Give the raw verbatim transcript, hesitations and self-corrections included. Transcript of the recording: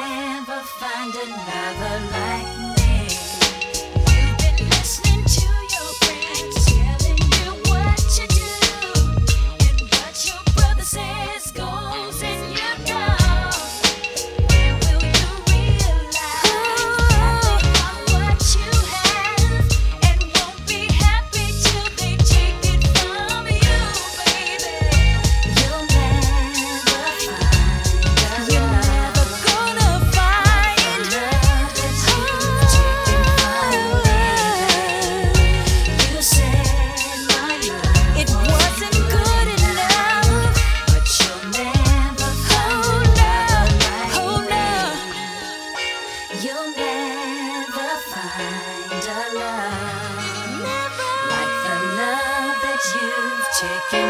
never find another like me. You've been listening to your friends telling you what you do, and what your brother says goes, and you know. When will you realize that they want what you have, and won't be happy till they take it from you, baby? You'll never find a You're never love gonna find love that you've taken from me. You said my love it wasn't good enough. but you'll never find another Oh like no, me. You'll never find a love never. like the love that you've taken